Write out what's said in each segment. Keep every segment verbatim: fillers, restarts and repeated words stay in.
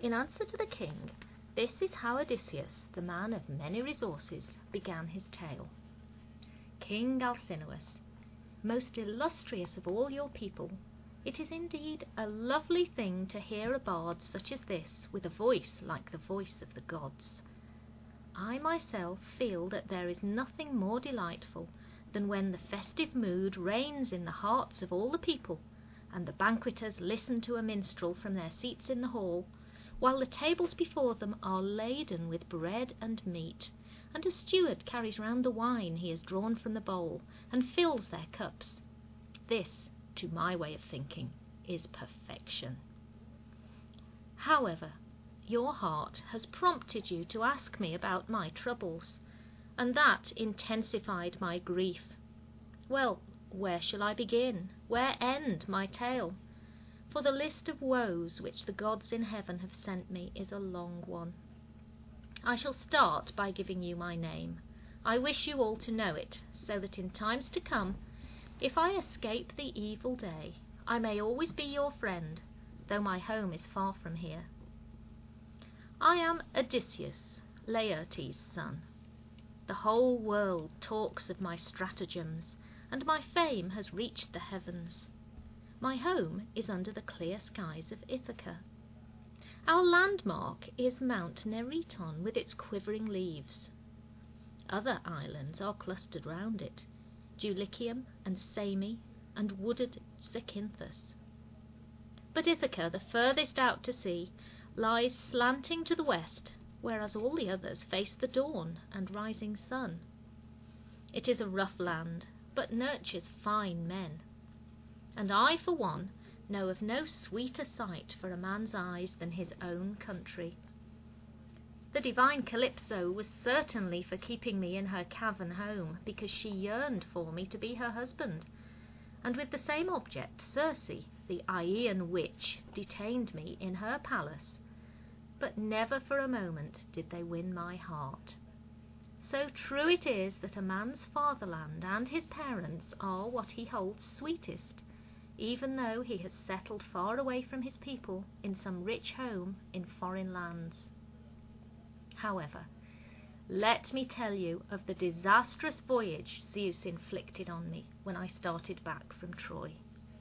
In answer to the king, this is how Odysseus, the man of many resources, began his tale. King Alcinous, most illustrious of all your people, it is indeed a lovely thing to hear a bard such as this, with a voice like the voice of the gods. I myself feel that there is nothing more delightful than when the festive mood reigns in the hearts of all the people, and the banqueters listen to a minstrel from their seats in the hall, while the tables before them are laden with bread and meat, and a steward carries round the wine he has drawn from the bowl, and fills their cups. This, to my way of thinking, is perfection. However, your heart has prompted you to ask me about my troubles, and that intensified my grief. Well, where shall I begin? Where end my tale? For the list of woes which the gods in heaven have sent me is a long one. I shall start by giving you my name. I wish you all to know it, so that in times to come, if I escape the evil day, I may always be your friend, though my home is far from here. I am Odysseus, Laertes' son. The whole world talks of my stratagems, and my fame has reached the heavens. My home is under the clear skies of Ithaca. Our landmark is Mount Neriton with its quivering leaves. Other islands are clustered round it, Dulichium and Same and wooded Zacynthus. But Ithaca, the furthest out to sea, lies slanting to the west, whereas all the others face the dawn and rising sun. It is a rough land, but nurtures fine men. And I, for one, know of no sweeter sight for a man's eyes than his own country. The divine Calypso was certainly for keeping me in her cavern home, because she yearned for me to be her husband, and with the same object Circe, the Aeaean witch, detained me in her palace, but never for a moment did they win my heart. So true it is that a man's fatherland and his parents are what he holds sweetest, even though he has settled far away from his people in some rich home in foreign lands. However, let me tell you of the disastrous voyage Zeus inflicted on me when I started back from Troy.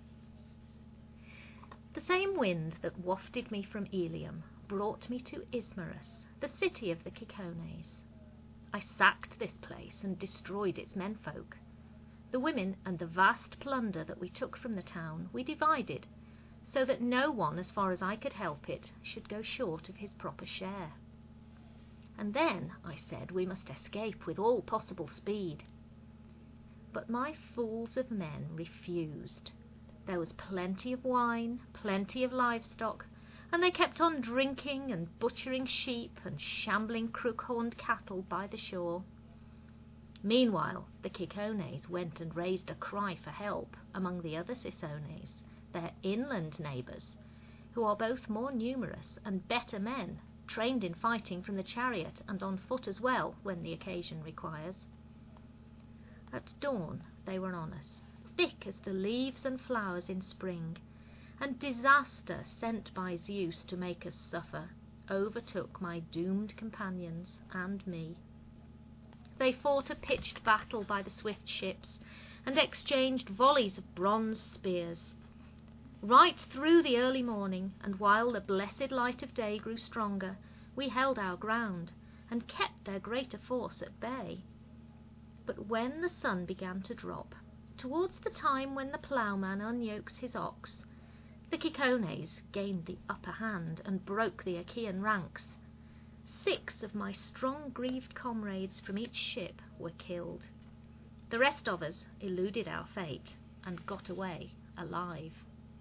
The same wind that wafted me from Ilium brought me to Ismarus, the city of the Cicones. I sacked this place and destroyed its menfolk. The women and the vast plunder that we took from the town we divided, so that no one, as far as I could help it, should go short of his proper share. And then I said we must escape with all possible speed. But my fools of men refused. There was plenty of wine, plenty of livestock, and they kept on drinking and butchering sheep and shambling crook-horned cattle by the shore. Meanwhile, the Cicones went and raised a cry for help among the other Cicones, their inland neighbours, who are both more numerous and better men, trained in fighting from the chariot and on foot as well when the occasion requires. At dawn they were on us, thick as the leaves and flowers in spring, and disaster sent by Zeus to make us suffer overtook my doomed companions and me. They fought a pitched battle by the swift ships, and exchanged volleys of bronze spears. Right through the early morning, and while the blessed light of day grew stronger, we held our ground, and kept their greater force at bay. But when the sun began to drop, towards the time when the ploughman unyokes his ox, the Cicones gained the upper hand and broke the Achaean ranks. Six of my strong-grieved comrades from each ship were killed. The rest of us eluded our fate and got away alive.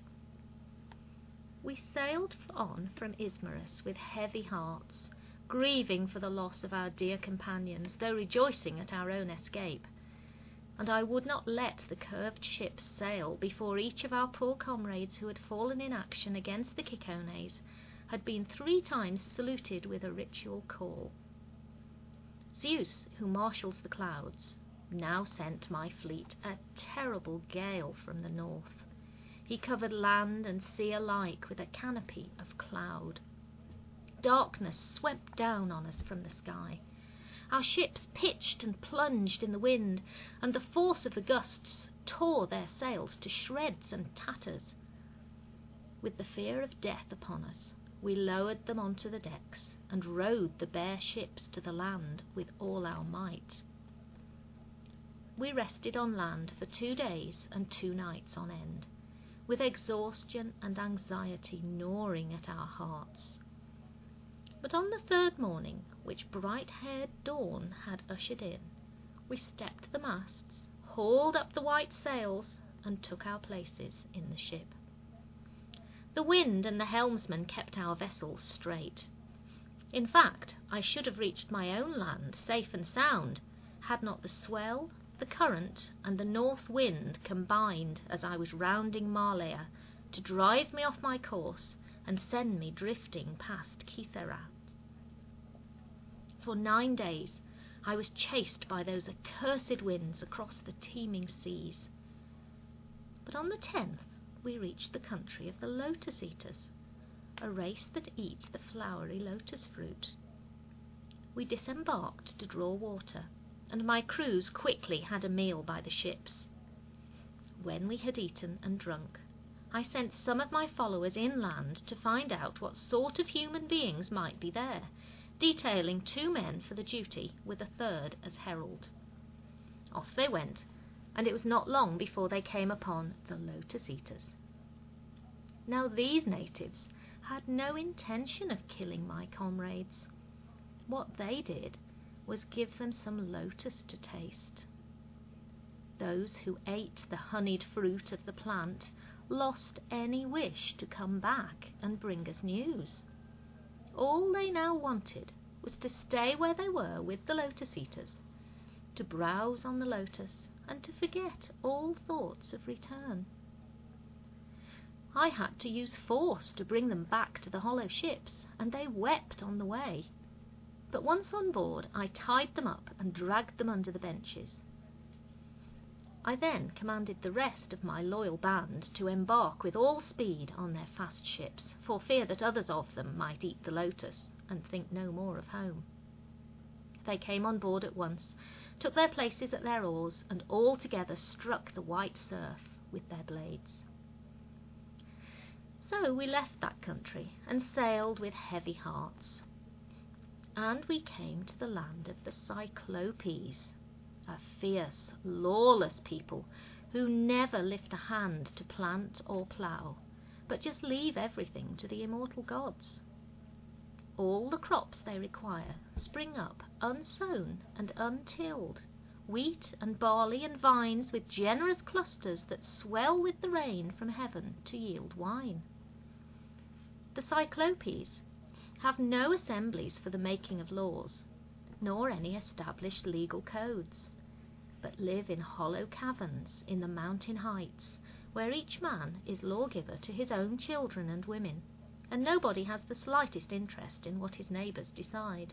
We sailed on from Ismarus with heavy hearts, grieving for the loss of our dear companions, though rejoicing at our own escape. And I would not let the curved ship sail before each of our poor comrades who had fallen in action against the Cicones had been three times saluted with a ritual call. Zeus, who marshals the clouds, now sent my fleet a terrible gale from the north. He covered land and sea alike with a canopy of cloud. darkness swept down on us from the sky. Our ships pitched and plunged in the wind, and the force of the gusts tore their sails to shreds and tatters. With the fear of death upon us, we lowered them onto the decks and rowed the bare ships to the land with all our might. We rested on land for two days and two nights on end, with exhaustion and anxiety gnawing at our hearts. But on the third morning, which bright-haired dawn had ushered in, we stepped the masts, hauled up the white sails, and took our places in the ship. The wind and the helmsman kept our vessels straight. In fact, I should have reached my own land safe and sound, had not the swell, the current, and the north wind combined as I was rounding Malea to drive me off my course and send me drifting past Kithaerat. For nine days I was chased by those accursed winds across the teeming seas. But on the tenth we reached the country of the Lotus Eaters, a race that eat the flowery lotus fruit. We disembarked to draw water, and my crews quickly had a meal by the ships. When we had eaten and drunk, I sent some of my followers inland to find out what sort of human beings might be there, detailing two men for the duty with a third as herald. Off they went, and it was not long before they came upon the Lotus Eaters. Now these natives had no intention of killing my comrades. What they did was give them some lotus to taste. Those who ate the honeyed fruit of the plant lost any wish to come back and bring us news. All they now wanted was to stay where they were with the Lotus Eaters, to browse on the lotus, and to forget all thoughts of return. I had to use force to bring them back to the hollow ships, and they wept on the way. But once on board, I tied them up and dragged them under the benches. I then commanded the rest of my loyal band to embark with all speed on their fast ships, for fear that others of them might eat the lotus and think no more of home. They came on board at once, took their places at their oars, and all together struck the white surf with their blades. So we left that country and sailed with heavy hearts. And we came to the land of the Cyclopes, a fierce, lawless people who never lift a hand to plant or plough, but just leave everything to the immortal gods. All the crops they require spring up unsown and untilled, wheat and barley and vines with generous clusters that swell with the rain from heaven to yield wine. The Cyclopes have no assemblies for the making of laws, nor any established legal codes, but live in hollow caverns in the mountain heights, where each man is lawgiver to his own children and women, and nobody has the slightest interest in what his neighbours decide.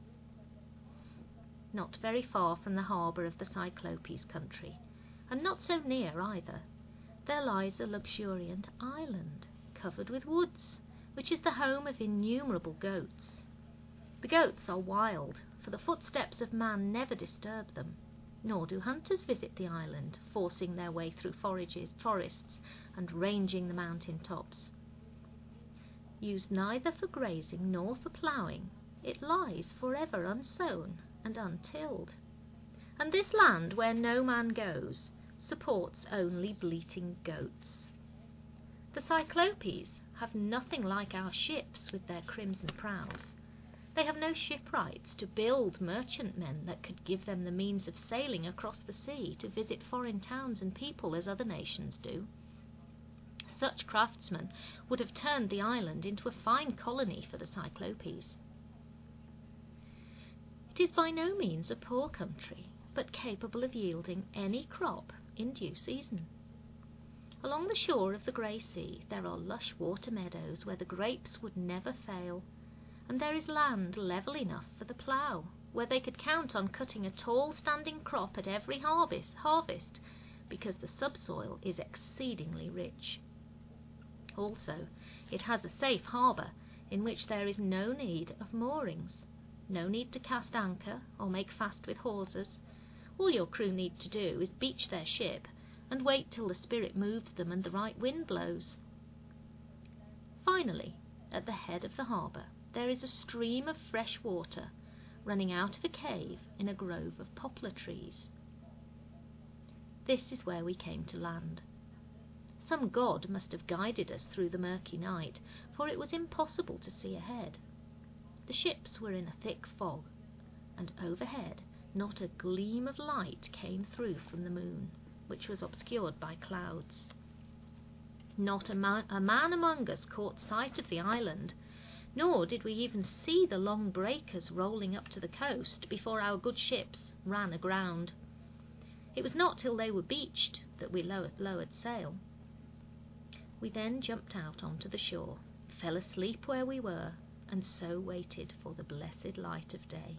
Not very far from the harbour of the Cyclopes country, and not so near either, there lies a luxuriant island covered with woods, which is the home of innumerable goats. The goats are wild, for the footsteps of man never disturb them, nor do hunters visit the island, forcing their way through forages, forests and ranging the mountain tops. Used neither for grazing nor for ploughing, it lies forever unsown and untilled. And this land, where no man goes, supports only bleating goats. The Cyclopes have nothing like our ships with their crimson prows. They have no shipwrights to build merchantmen that could give them the means of sailing across the sea to visit foreign towns and people as other nations do. Such craftsmen would have turned the island into a fine colony for the Cyclopes. It is by no means a poor country, but capable of yielding any crop in due season. Along the shore of the Grey Sea there are lush water meadows where the grapes would never fail, and there is land level enough for the plough, where they could count on cutting a tall standing crop at every harvest, harvest because the subsoil is exceedingly rich. Also, it has a safe harbour in which there is no need of moorings, no need to cast anchor or make fast with hawsers. All your crew need to do is beach their ship and wait till the spirit moves them and the right wind blows. Finally, at the head of the harbour, there is a stream of fresh water running out of a cave in a grove of poplar trees. This is where we came to land. Some god must have guided us through the murky night, for it was impossible to see ahead. The ships were in a thick fog, and overhead not a gleam of light came through from the moon, which was obscured by clouds. Not a man, a man among us caught sight of the island, nor did we even see the long breakers rolling up to the coast before our good ships ran aground. It was not till they were beached that we lowered, lowered sail. We then jumped out onto the shore, fell asleep where we were, and so waited for the blessed light of day.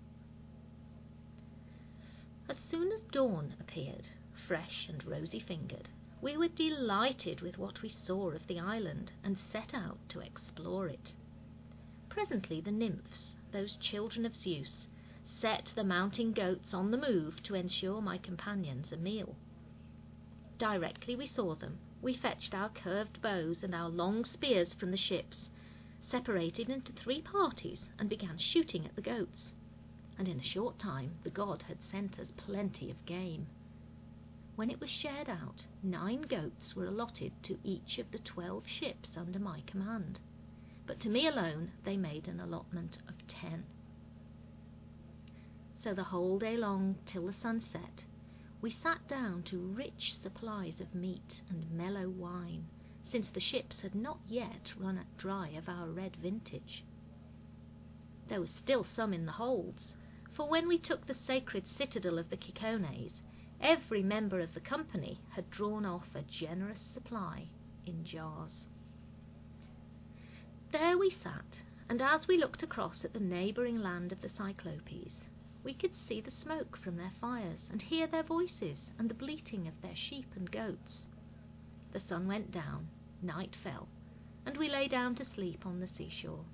As soon as dawn appeared, fresh and rosy-fingered, we were delighted with what we saw of the island and set out to explore it. Presently the nymphs, those children of Zeus, set the mountain goats on the move to ensure my companions a meal. Directly we saw them, we fetched our curved bows and our long spears from the ships, separated into three parties, and began shooting at the goats. And in a short time the god had sent us plenty of game. When it was shared out, nine goats were allotted to each of the twelve ships under my command, but to me alone they made an allotment of ten. So the whole day long till the sun set, we sat down to rich supplies of meat and mellow wine, since the ships had not yet run dry of our red vintage. There was still some in the holds, for when we took the sacred citadel of the Cicones, every member of the company had drawn off a generous supply in jars. There we sat, and as we looked across at the neighbouring land of the Cyclopes, we could see the smoke from their fires, and hear their voices and the bleating of their sheep and goats. The sun went down, night fell, and we lay down to sleep on the seashore.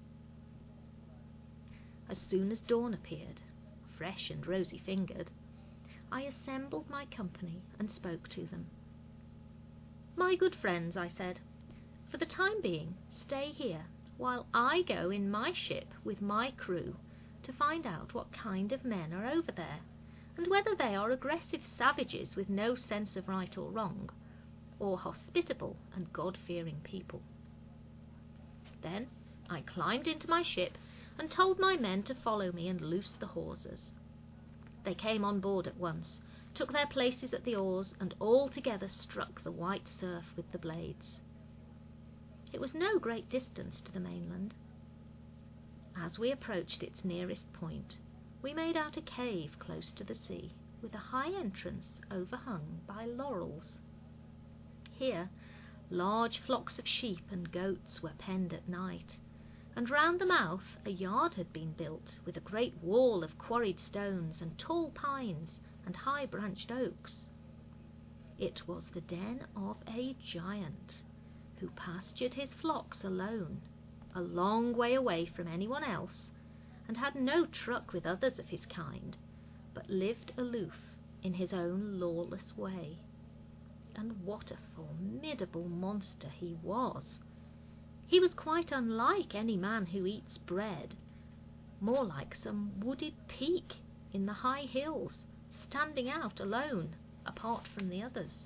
As soon as dawn appeared, fresh and rosy-fingered, I assembled my company and spoke to them. "My good friends," I said, "for the time being, stay here, while I go in my ship with my crew to find out what kind of men are over there, and whether they are aggressive savages with no sense of right or wrong, or hospitable and God-fearing people." Then I climbed into my ship and told my men to follow me and loose the hawsers. They came on board at once, took their places at the oars, and all together struck the white surf with the blades. It was no great distance to the mainland. As we approached its nearest point, we made out a cave close to the sea, with a high entrance overhung by laurels. Here large flocks of sheep and goats were penned at night, and round the mouth a yard had been built with a great wall of quarried stones and tall pines and high-branched oaks. It was the den of a giant, who pastured his flocks alone, a long way away from anyone else, and had no truck with others of his kind, but lived aloof in his own lawless way. And what a formidable monster he was! He was quite unlike any man who eats bread, more like some wooded peak in the high hills, standing out alone, apart from the others.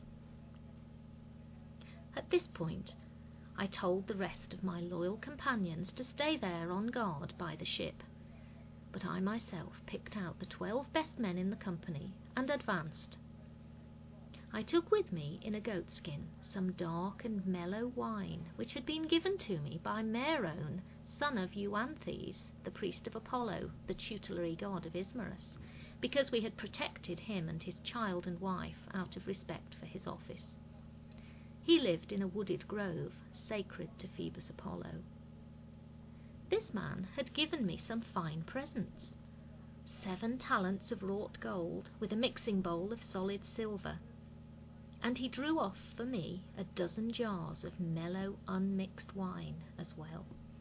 At this point, I told the rest of my loyal companions to stay there on guard by the ship, but I myself picked out the twelve best men in the company and advanced. I took with me in a goatskin some dark and mellow wine, which had been given to me by Meron, son of Euanthes, the priest of Apollo, the tutelary god of Ismarus, because we had protected him and his child and wife out of respect for his office. He lived in a wooded grove, sacred to Phoebus Apollo. This man had given me some fine presents. Seven talents of wrought gold, with a mixing bowl of solid silver, and he drew off for me a dozen jars of mellow, unmixed wine as well.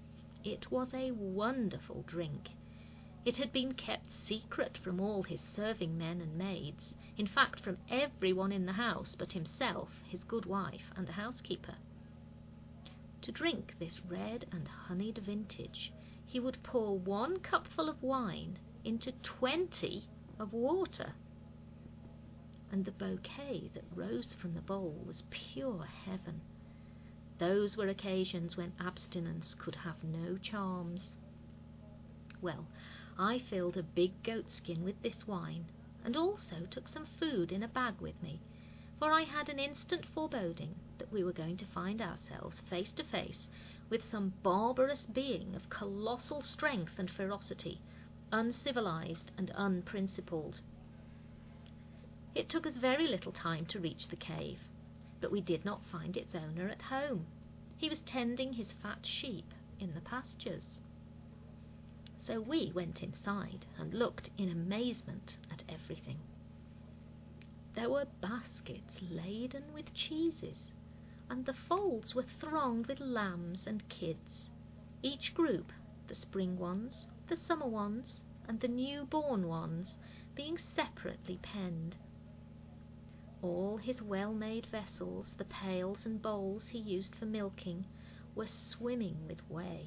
It was a wonderful drink. It had been kept secret from all his serving men and maids, in fact from everyone in the house but himself, his good wife, and a housekeeper. To drink this red and honeyed vintage, he would pour one cupful of wine into twenty of water, and the bouquet that rose from the bowl was pure heaven. Those were occasions when abstinence could have no charms. Well, I filled a big goatskin with this wine, and also took some food in a bag with me, for I had an instant foreboding that we were going to find ourselves face to face with some barbarous being of colossal strength and ferocity, uncivilized and unprincipled. It took us very little time to reach the cave, but we did not find its owner at home. He was tending his fat sheep in the pastures. So we went inside and looked in amazement at everything. There were baskets laden with cheeses, and the folds were thronged with lambs and kids, each group, the spring ones, the summer ones, and the new-born ones, being separately penned. All his well-made vessels, the pails and bowls he used for milking, were swimming with whey.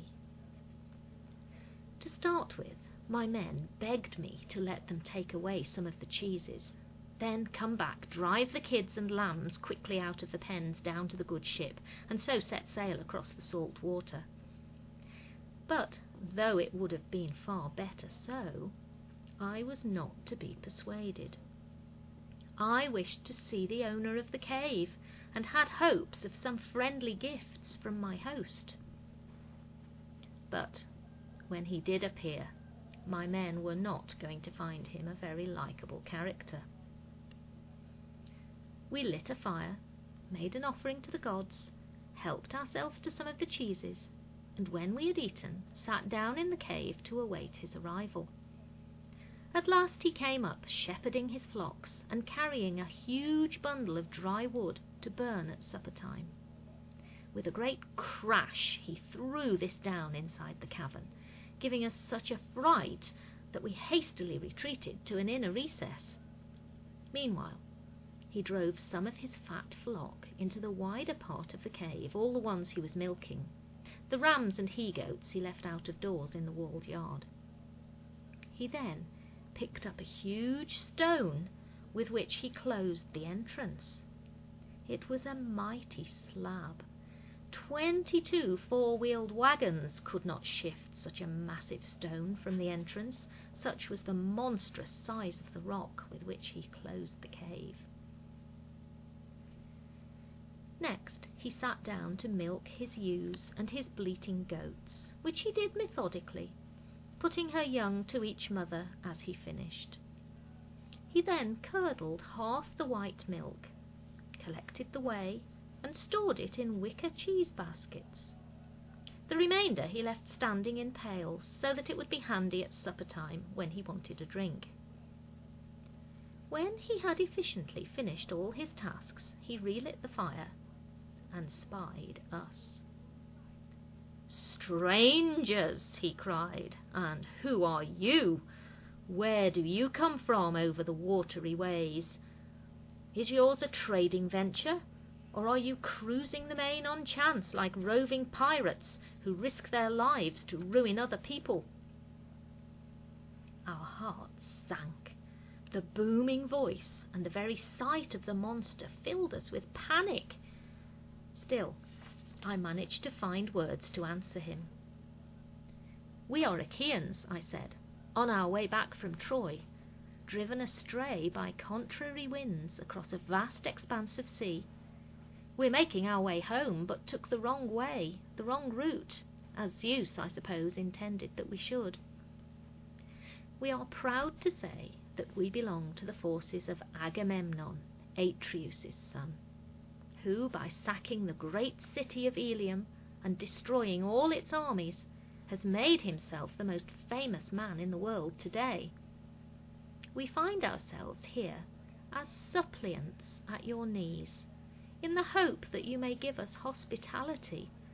To start with, my men begged me to let them take away some of the cheeses, then come back, drive the kids and lambs quickly out of the pens down to the good ship, and so set sail across the salt water. But, though it would have been far better so, I was not to be persuaded. I wished to see the owner of the cave, and had hopes of some friendly gifts from my host. But when he did appear, my men were not going to find him a very likeable character. We lit a fire, made an offering to the gods, helped ourselves to some of the cheeses, and when we had eaten, sat down in the cave to await his arrival. At last he came up, shepherding his flocks, and carrying a huge bundle of dry wood to burn at supper time. With a great crash he threw this down inside the cavern, giving us such a fright that we hastily retreated to an inner recess. Meanwhile, he drove some of his fat flock into the wider part of the cave, all the ones he was milking. The rams and he-goats he left out of doors in the walled yard. He then picked up a huge stone with which he closed the entrance. It was a mighty slab. Twenty-two four-wheeled wagons could not shift such a massive stone from the entrance, such was the monstrous size of the rock with which he closed the cave. Next he sat down to milk his ewes and his bleating goats, which he did methodically, putting her young to each mother as he finished. He then curdled half the white milk, collected the whey, and stored it in wicker cheese baskets. The remainder he left standing in pails, so that it would be handy at supper time when he wanted a drink. When he had efficiently finished all his tasks, he relit the fire and spied us. "Strangers," he cried, "and who are you? Where do you come from over the watery ways? Is yours a trading venture, or are you cruising the main on chance like roving pirates who risk their lives to ruin other people?" Our hearts sank. The booming voice and the very sight of the monster filled us with panic. Still, I managed to find words to answer him. "We are Achaeans," I said, "on our way back from Troy, driven astray by contrary winds across a vast expanse of sea. We're making our way home, but took the wrong way, the wrong route, as Zeus, I suppose, intended that we should. We are proud to say that we belong to the forces of Agamemnon, Atreus' son, who, by sacking the great city of Ilium and destroying all its armies, has made himself the most famous man in the world today. We find ourselves here as suppliants at your knees, in the hope that you may give us hospitality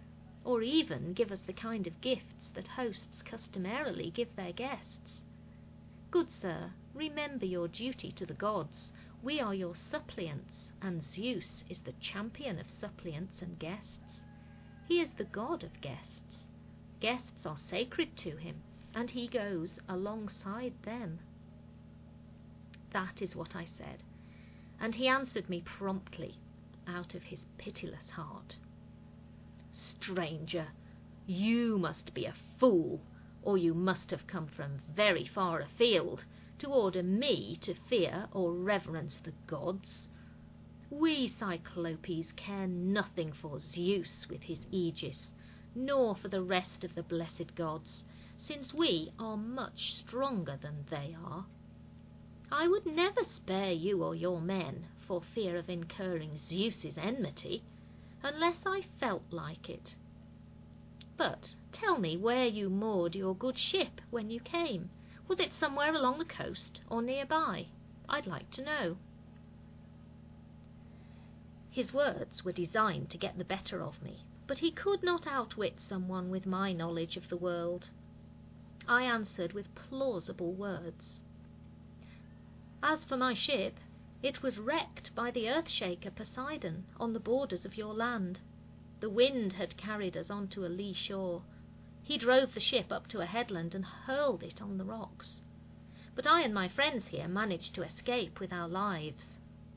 or even give us the kind of gifts that hosts customarily give their guests. Good sir, remember your duty to the gods. We are your suppliants, and Zeus is the champion of suppliants and guests. He is the god of guests. Guests are sacred to him, and he goes alongside them." That is what I said, and he answered me promptly, out of his pitiless heart. "Stranger, you must be a fool, or you must have come from very far afield to order me to fear or reverence the gods. We Cyclopes care nothing for Zeus with his aegis, nor for the rest of the blessed gods, since we are much stronger than they are. I would never spare you or your men for fear of incurring Zeus's enmity, unless I felt like it. But tell me where you moored your good ship when you came. Was it somewhere along the coast or nearby? I'd like to know." His words were designed to get the better of me, but he could not outwit someone with my knowledge of the world. I answered with plausible words. "As for my ship, it was wrecked by the earth-shaker Poseidon on the borders of your land. The wind had carried us onto a lee shore. He drove the ship up to a headland and hurled it on the rocks. But I and my friends here managed to escape with our lives."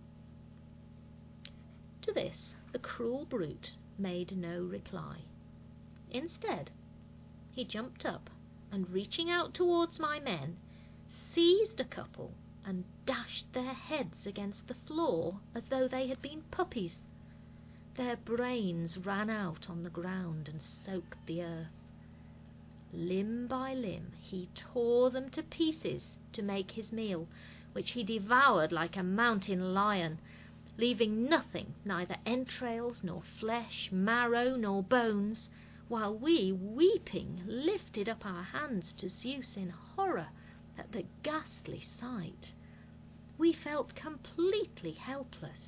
To this the cruel brute made no reply. Instead, he jumped up and, reaching out towards my men, seized a couple and dashed their heads against the floor as though they had been puppies. Their brains ran out on the ground and soaked the earth. Limb by limb he tore them to pieces to make his meal, which he devoured like a mountain lion, leaving nothing, neither entrails nor flesh, marrow nor bones, while we, weeping, lifted up our hands to Zeus in horror at the ghastly sight. We felt completely helpless.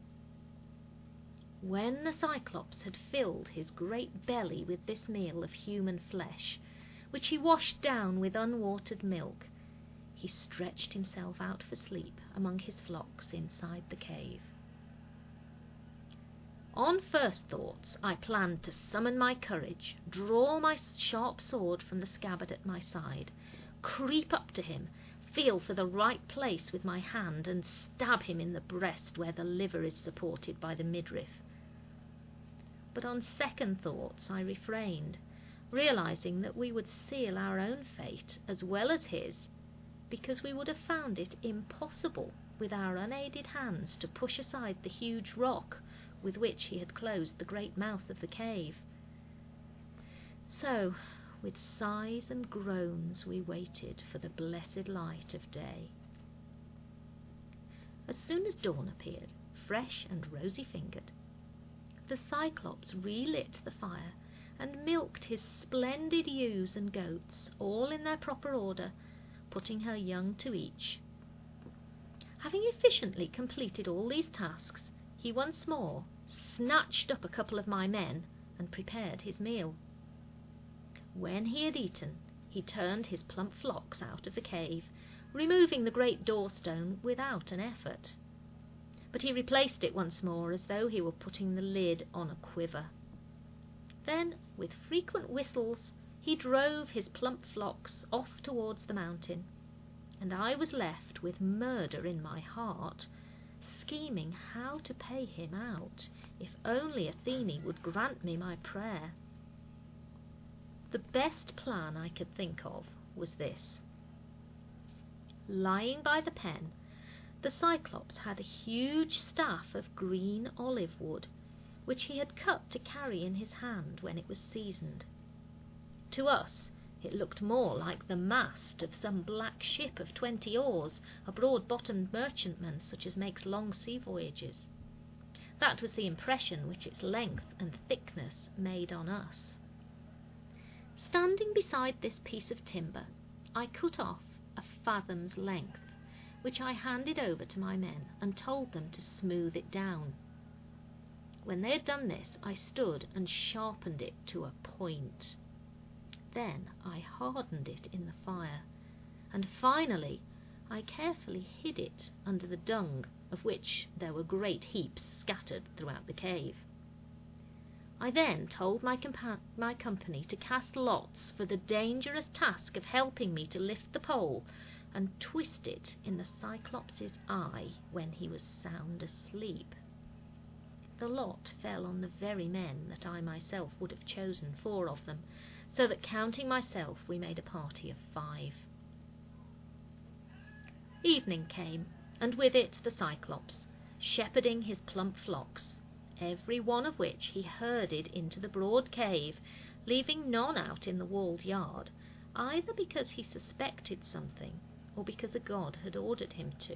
When the Cyclops had filled his great belly with this meal of human flesh, which he washed down with unwatered milk, he stretched himself out for sleep among his flocks inside the cave. On first thoughts, I planned to summon my courage, draw my sharp sword from the scabbard at my side, creep up to him, feel for the right place with my hand, and stab him in the breast where the liver is supported by the midriff. But on second thoughts I refrained, realizing that we would seal our own fate as well as his, because we would have found it impossible with our unaided hands to push aside the huge rock with which he had closed the great mouth of the cave. So, with sighs and groans, we waited for the blessed light of day. As soon as dawn appeared, fresh and rosy-fingered, the Cyclops relit the fire and milked his splendid ewes and goats, all in their proper order, putting her young to each. Having efficiently completed all these tasks, he once more snatched up a couple of my men and prepared his meal. When he had eaten, he turned his plump flocks out of the cave, removing the great doorstone without an effort. But he replaced it once more as though he were putting the lid on a quiver. Then, with frequent whistles, he drove his plump flocks off towards the mountain, and I was left with murder in my heart, scheming how to pay him out, if only Athene would grant me my prayer. The best plan I could think of was this. Lying by the pen, the Cyclops had a huge staff of green olive wood, which he had cut to carry in his hand when it was seasoned. To us, it looked more like the mast of some black ship of twenty oars, a broad-bottomed merchantman such as makes long sea voyages. That was the impression which its length and thickness made on us. Standing beside this piece of timber, I cut off a fathom's length, which I handed over to my men and told them to smooth it down. When they had done this, I stood and sharpened it to a point. Then I hardened it in the fire, and finally I carefully hid it under the dung, of which there were great heaps scattered throughout the cave. I then told my, compa- my company to cast lots for the dangerous task of helping me to lift the pole and twist it in the Cyclops' eye when he was sound asleep. The lot fell on the very men that I myself would have chosen, four of them, so that counting myself we made a party of five. Evening came, and with it the Cyclops, shepherding his plump flocks, every one of which he herded into the broad cave, leaving none out in the walled yard, either because he suspected something or because a god had ordered him to.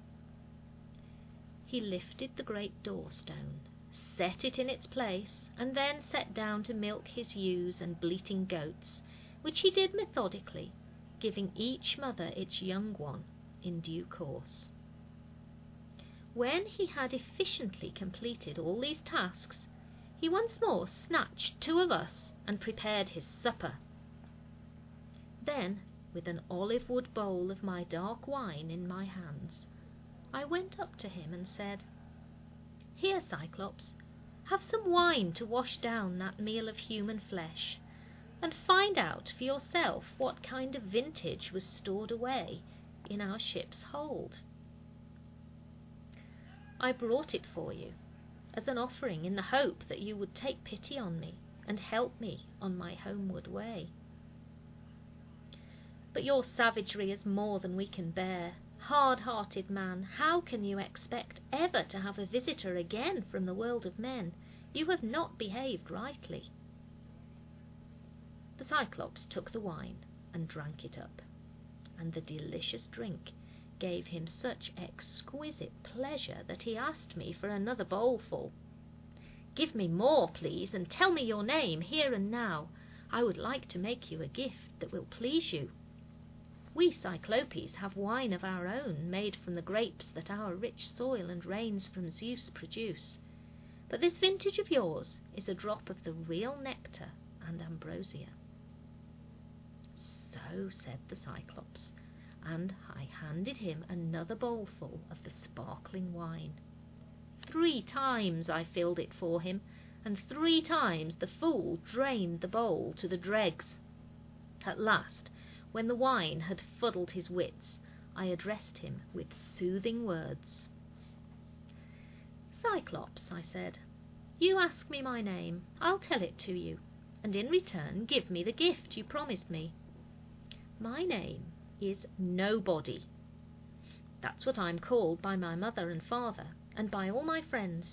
He lifted the great door-stone, set it in its place, and then sat down to milk his ewes and bleating goats, which he did methodically, giving each mother its young one in due course. When he had efficiently completed all these tasks, he once more snatched two of us and prepared his supper. Then, with an olive-wood bowl of my dark wine in my hands, I went up to him and said, "Here, Cyclops, have some wine to wash down that meal of human flesh, and find out for yourself what kind of vintage was stored away in our ship's hold. I brought it for you as an offering in the hope that you would take pity on me and help me on my homeward way. But your savagery is more than we can bear. Hard-hearted man, how can you expect ever to have a visitor again from the world of men? You have not behaved rightly." The Cyclops took the wine and drank it up, and the delicious drink gave him such exquisite pleasure that he asked me for another bowlful. "Give me more, please, and tell me your name here and now. I would like to make you a gift that will please you. We Cyclopes have wine of our own, made from the grapes that our rich soil and rains from Zeus produce. But this vintage of yours is a drop of the real nectar and ambrosia." "So," said the Cyclops, and I handed him another bowlful of the sparkling wine. Three times I filled it for him, and three times the fool drained the bowl to the dregs. At last, when the wine had fuddled his wits, I addressed him with soothing words. "Cyclops," I said, "you ask me my name. I'll tell it to you, and in return give me the gift you promised me. My name is Nobody. That's what I'm called by my mother and father, and by all my friends."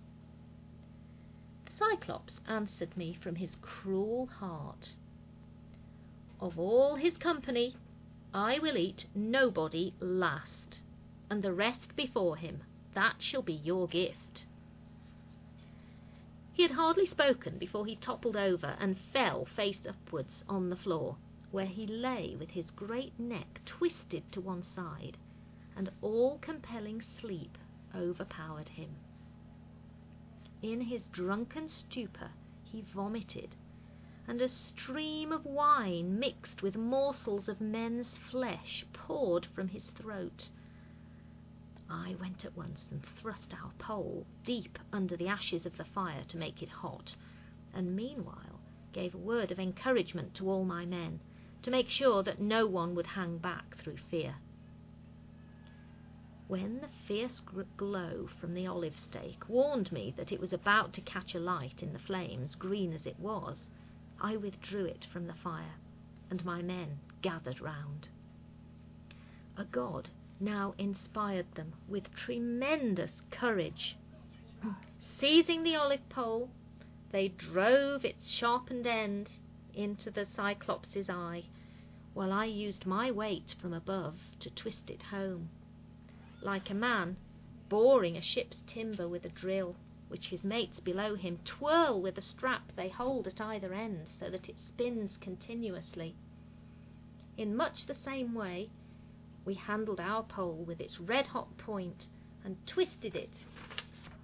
The Cyclops answered me from his cruel heart, "Of all his company, I will eat Nobody last, and the rest before him. That shall be your gift." He had hardly spoken before he toppled over and fell face upwards on the floor, where he lay with his great neck twisted to one side, and all-compelling sleep overpowered him. In his drunken stupor he vomited, and a stream of wine mixed with morsels of men's flesh poured from his throat. I went at once and thrust our pole deep under the ashes of the fire to make it hot, and meanwhile gave a word of encouragement to all my men, to make sure that no one would hang back through fear. When the fierce glow from the olive stake warned me that it was about to catch alight in the flames, green as it was, I withdrew it from the fire, and my men gathered round. A god now inspired them with tremendous courage. Seizing the olive pole, they drove its sharpened end into the Cyclops' eye, while I used my weight from above to twist it home, like a man boring a ship's timber with a drill, which his mates below him twirl with a strap they hold at either end so that it spins continuously. In much the same way, we handled our pole with its red-hot point and twisted it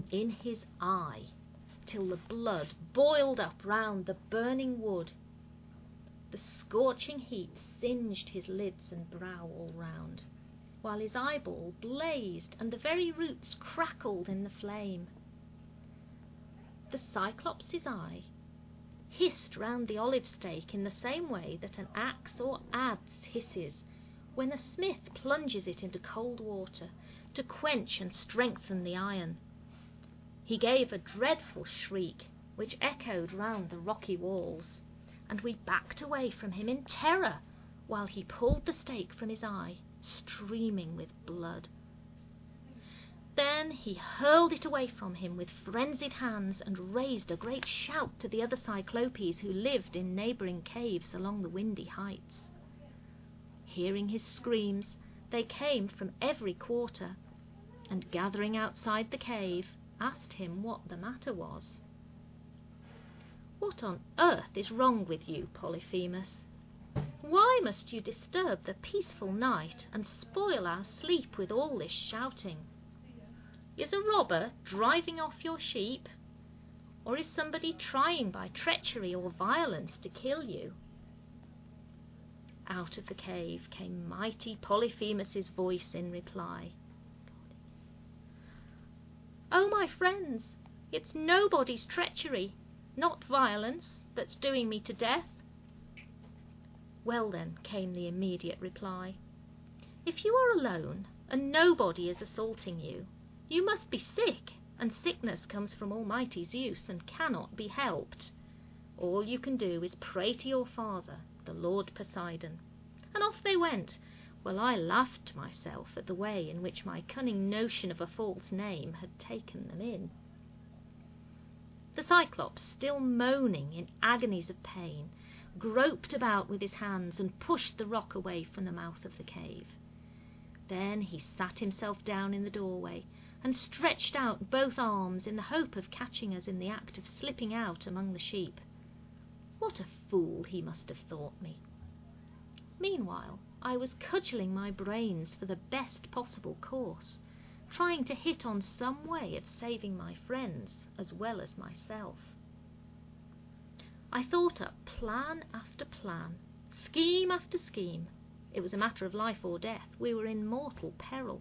in his eye, till the blood boiled up round the burning wood. The scorching heat singed his lids and brow all round, while his eyeball blazed and the very roots crackled in the flame. The Cyclops' eye hissed round the olive stake in the same way that an axe or adze hisses when a smith plunges it into cold water to quench and strengthen the iron. He gave a dreadful shriek which echoed round the rocky walls, and we backed away from him in terror while he pulled the stake from his eye, streaming with blood. Then he hurled it away from him with frenzied hands and raised a great shout to the other Cyclopes who lived in neighbouring caves along the windy heights. Hearing his screams, they came from every quarter, and gathering outside the cave, asked him what the matter was. "What on earth is wrong with you, Polyphemus? Why must you disturb the peaceful night and spoil our sleep with all this shouting? Is a robber driving off your sheep? Or is somebody trying by treachery or violence to kill you?" Out of the cave came mighty Polyphemus's voice in reply. "Oh, my friends, it's nobody's treachery, not violence, that's doing me to death." "Well then," came the immediate reply, "if you are alone and nobody is assaulting you, you must be sick, and sickness comes from Almighty Zeus and cannot be helped. All you can do is pray to your father, the Lord Poseidon." And off they went, while I laughed to myself at the way in which my cunning notion of a false name had taken them in. The Cyclops, still moaning in agonies of pain, groped about with his hands and pushed the rock away from the mouth of the cave. Then he sat himself down in the doorway and stretched out both arms in the hope of catching us in the act of slipping out among the sheep. What a fool he must have thought me! Meanwhile, I was cudgelling my brains for the best possible course, trying to hit on some way of saving my friends as well as myself. I thought up plan after plan, scheme after scheme. It was a matter of life or death. We were in mortal peril.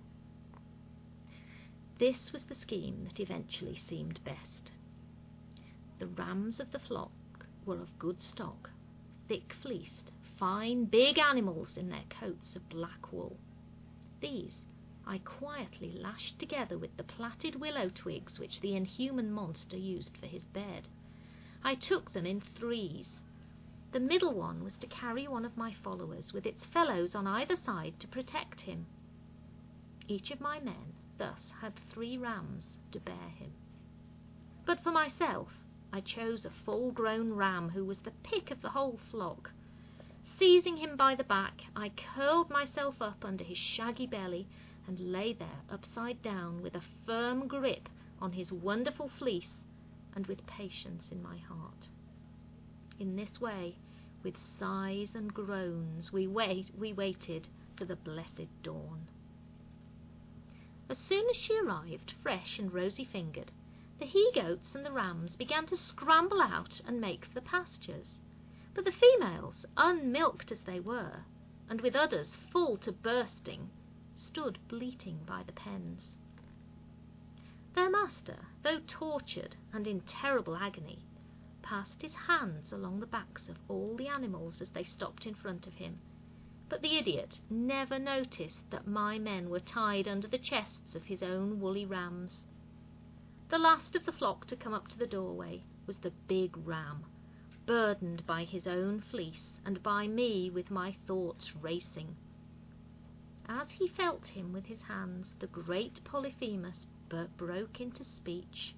This was the scheme that eventually seemed best. The rams of the flock were of good stock, thick-fleeced, fine, big animals in their coats of black wool. These I quietly lashed together with the plaited willow twigs which the inhuman monster used for his bed. I took them in threes. The middle one was to carry one of my followers, with its fellows on either side to protect him. Each of my men thus had three rams to bear him. But for myself, I chose a full-grown ram who was the pick of the whole flock. Seizing him by the back, I curled myself up under his shaggy belly and lay there upside down with a firm grip on his wonderful fleece and with patience in my heart. In this way, with sighs and groans, we wait, we waited for the blessed dawn. As soon as she arrived, fresh and rosy-fingered, the he-goats and the rams began to scramble out and make for the pastures. But the females, unmilked as they were, and with udders full to bursting, stood bleating by the pens. Their master, though tortured and in terrible agony, passed his hands along the backs of all the animals as they stopped in front of him, but the idiot never noticed that my men were tied under the chests of his own woolly rams. The last of the flock to come up to the doorway was the big ram, burdened by his own fleece and by me with my thoughts racing. As he felt him with his hands, the great Polyphemus broke into speech.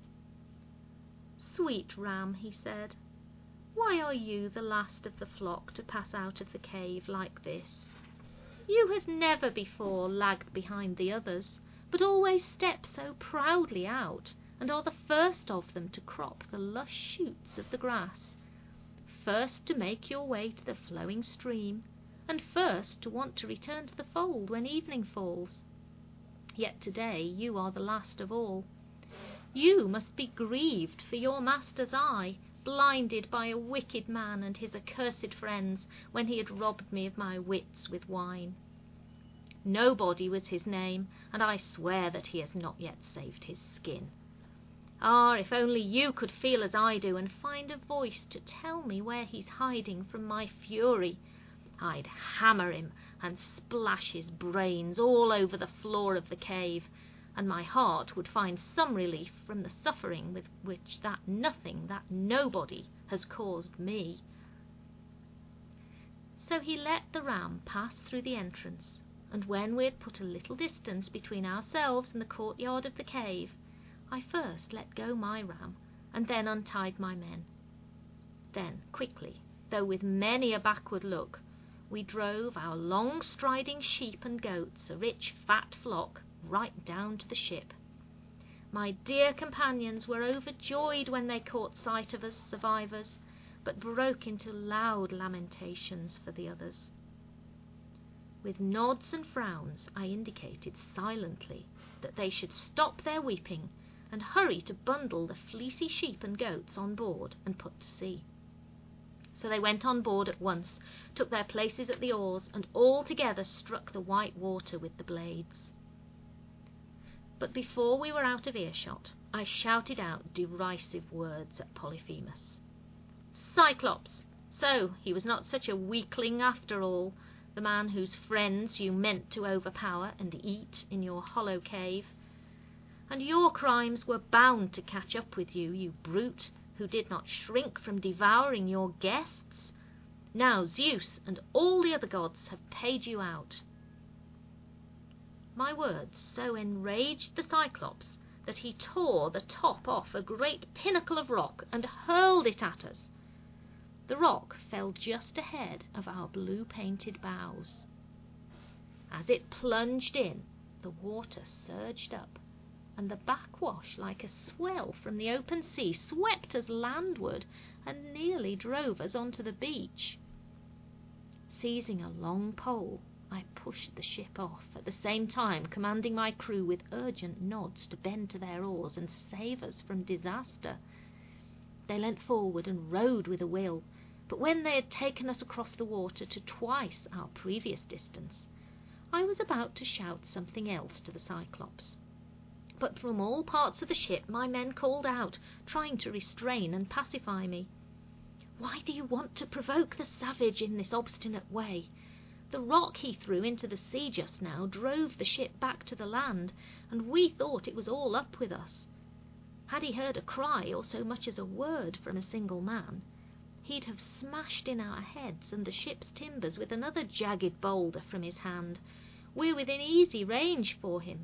"Sweet ram," he said, "why are you the last of the flock to pass out of the cave like this? You have never before lagged behind the others, but always step so proudly out, and are the first of them to crop the lush shoots of the grass, first to make your way to the flowing stream, and first to want to return to the fold when evening falls. Yet today you are the last of all. You must be grieved for your master's eye, blinded by a wicked man and his accursed friends, when he had robbed me of my wits with wine. Nobody was his name, and I swear that he has not yet saved his skin. Ah, if only you could feel as I do, and find a voice to tell me where he's hiding from my fury, I'd hammer him and splash his brains all over the floor of the cave, and my heart would find some relief from the suffering with which that nothing, that nobody, has caused me. So he let the ram pass through the entrance, and when we had put a little distance between ourselves and the courtyard of the cave, I first let go my ram, and then untied my men. Then, quickly, though with many a backward look, we drove our long-striding sheep and goats, a rich fat flock, right down to the ship. My dear companions were overjoyed when they caught sight of us survivors, but broke into loud lamentations for the others. With nods and frowns I indicated silently that they should stop their weeping and hurry to bundle the fleecy sheep and goats on board and put to sea. So they went on board at once, took their places at the oars, and all together struck the white water with the blades. But before we were out of earshot, I shouted out derisive words at Polyphemus. Cyclops! So he was not such a weakling after all, the man whose friends you meant to overpower and eat in your hollow cave. And your crimes were bound to catch up with you, you brute, who did not shrink from devouring your guests. Now Zeus and all the other gods have paid you out. My words so enraged the Cyclops that he tore the top off a great pinnacle of rock and hurled it at us. The rock fell just ahead of our blue-painted bows. As it plunged in, the water surged up, and the backwash, like a swell from the open sea, swept us landward and nearly drove us onto the beach. Seizing a long pole, I pushed the ship off, at the same time commanding my crew with urgent nods to bend to their oars and save us from disaster. They leant forward and rowed with a will, but when they had taken us across the water to twice our previous distance, I was about to shout something else to the Cyclops. But from all parts of the ship my men called out, trying to restrain and pacify me. Why do you want to provoke the savage in this obstinate way? The rock he threw into the sea just now drove the ship back to the land, and we thought it was all up with us. Had he heard a cry or so much as a word from a single man, he'd have smashed in our heads and the ship's timbers with another jagged boulder from his hand. We're within easy range for him.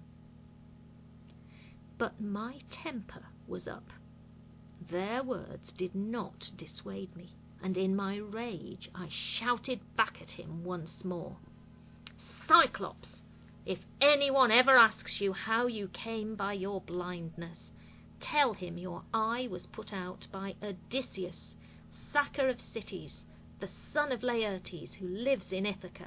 But my temper was up. Their words did not dissuade me, and in my rage I shouted back at him once more. Cyclops, if anyone ever asks you how you came by your blindness, tell him your eye was put out by Odysseus, sacker of cities, the son of Laertes, who lives in Ithaca.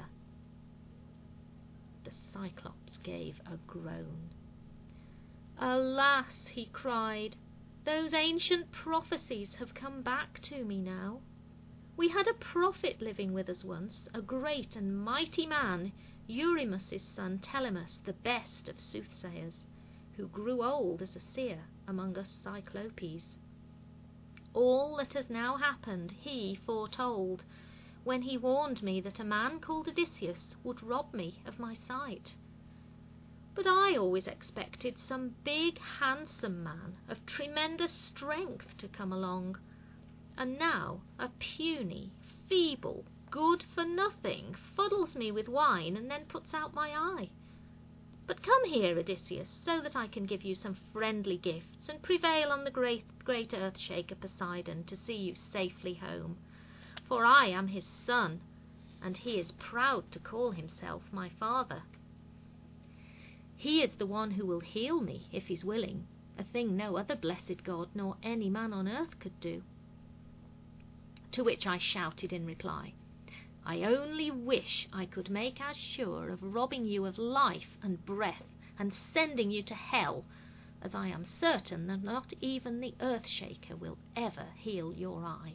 The Cyclops gave a groan. Alas, he cried, those ancient prophecies have come back to me now. We had a prophet living with us once, a great and mighty man, Eurymus' son Telemus, the best of soothsayers, who grew old as a seer among us Cyclopes. All that has now happened he foretold, when he warned me that a man called Odysseus would rob me of my sight. But I always expected some big, handsome man of tremendous strength to come along, and now a puny, feeble, good-for-nothing fuddles me with wine and then puts out my eye. But come here, Odysseus, so that I can give you some friendly gifts and prevail on the great, great earth-shaker Poseidon to see you safely home. For I am his son, and he is proud to call himself my father. He is the one who will heal me, if he's willing, a thing no other blessed god nor any man on earth could do. To which I shouted in reply, I only wish I could make as sure of robbing you of life and breath and sending you to hell as I am certain that not even the Earth-shaker will ever heal your eye."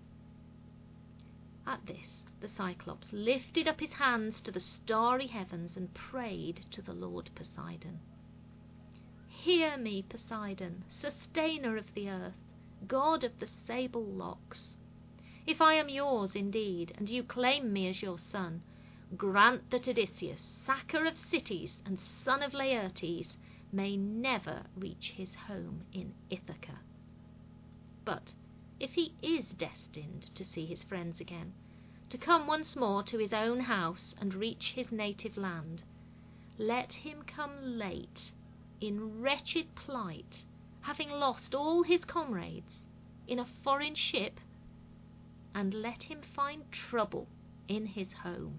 At this, the Cyclops lifted up his hands to the starry heavens and prayed to the Lord Poseidon. "Hear me, Poseidon, sustainer of the earth, god of the sable locks. If I am yours indeed, and you claim me as your son, grant that Odysseus, sacker of cities and son of Laertes, may never reach his home in Ithaca. But if he is destined to see his friends again, to come once more to his own house and reach his native land, let him come late, in wretched plight, having lost all his comrades, in a foreign ship, and let him find trouble in his home."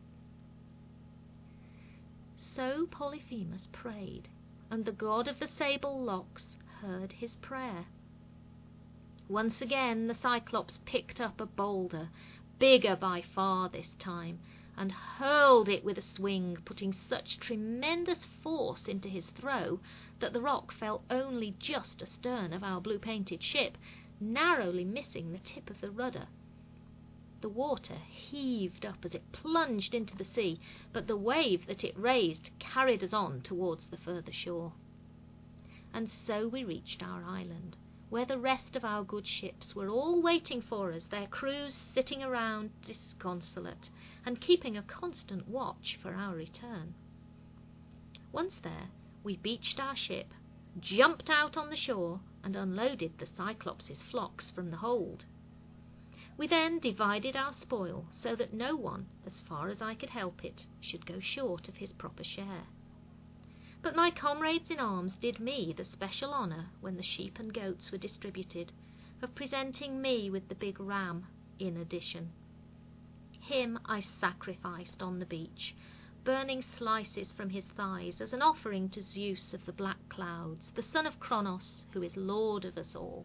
So Polyphemus prayed, and the god of the sable locks heard his prayer. Once again the Cyclops picked up a boulder, bigger by far this time, and hurled it with a swing, putting such tremendous force into his throw that the rock fell only just astern of our blue-painted ship, narrowly missing the tip of the rudder. The water heaved up as it plunged into the sea, but the wave that it raised carried us on towards the further shore. And so we reached our island, where the rest of our good ships were all waiting for us, their crews sitting around disconsolate and keeping a constant watch for our return. Once there, we beached our ship, jumped out on the shore, and unloaded the Cyclops' flocks from the hold. We then divided our spoil so that no one, as far as I could help it, should go short of his proper share. But my comrades in arms did me the special honour, when the sheep and goats were distributed, of presenting me with the big ram in addition. Him I sacrificed on the beach, burning slices from his thighs as an offering to Zeus of the black clouds, the son of Cronos, who is lord of us all.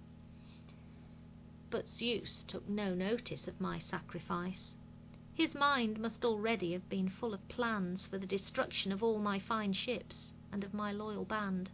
But Zeus took no notice of my sacrifice. His mind must already have been full of plans for the destruction of all my fine ships and of my loyal band.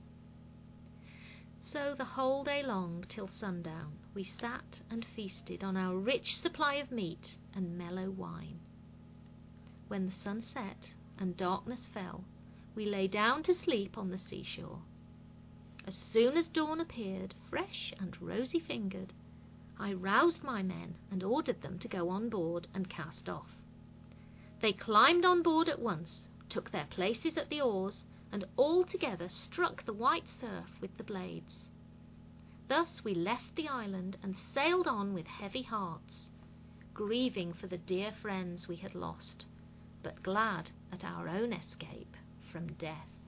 So the whole day long till sundown we sat and feasted on our rich supply of meat and mellow wine. When the sun set and darkness fell, we lay down to sleep on the seashore. As soon as dawn appeared, fresh and rosy-fingered, I roused my men and ordered them to go on board and cast off. They climbed on board at once, took their places at the oars, and all together struck the white surf with the blades. Thus we left the island and sailed on with heavy hearts, grieving for the dear friends we had lost, but glad at our own escape from death.